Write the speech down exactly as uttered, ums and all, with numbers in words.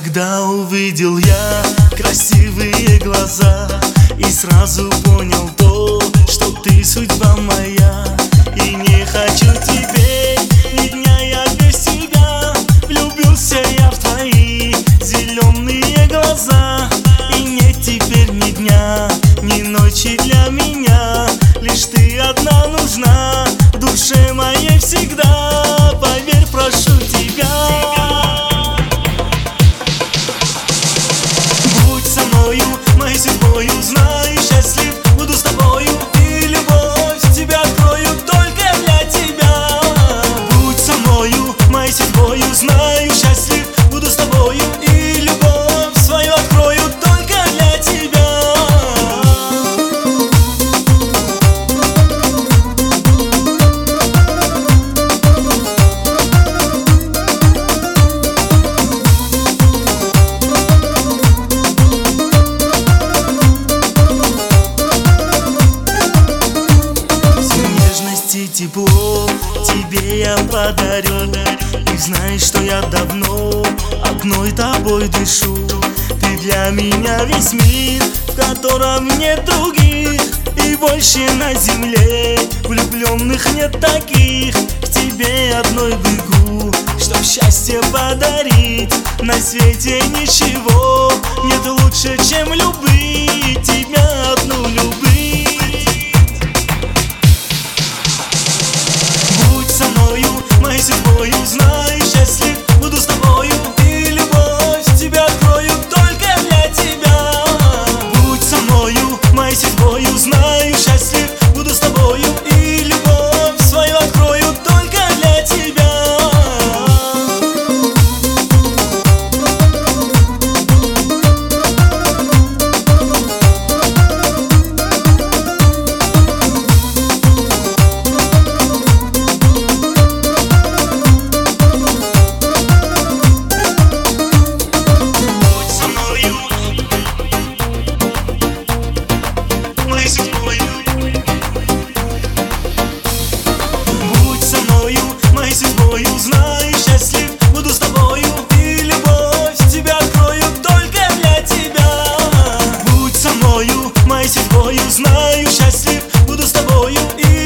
Когда увидел я красивые глаза и сразу понял то, что ты судьба моя. И не хочу теперь ни дня я без тебя. Влюбился я в твои зеленые глаза. И нет теперь ни дня, ни ночи для меня. Лишь ты одна нужна в душе моей всегда. Поверь, прошу тебя. Моей судьбою, знаю, счастлив буду с тобою. И любовь тебе открою только для тебя. Будь со мною, моей судьбою, знаю, счастлив буду с тобою. И любовь свою открою только для тебя. Тепло тебе я подарю. Ты знаешь, что я давно одной тобой дышу. Ты для меня весь мир, в котором нет других. И больше на земле влюбленных нет таких. К тебе одной бегу, чтоб счастье подарить. На свете ничего нет лучше, чем любить тебя одну любить. Моей судьбою, знаю, счастлив буду с тобою. И любовь тебе открою только для тебя. Будь со мною, моей судьбою, знаю, счастлив буду с тобою. И любовь свою открою только для тебя. Знаю, счастлив буду с тобою. И любовь тебе открою только для тебя. Будь со мною, моей судьбою, знаю, счастлив буду с тобою. И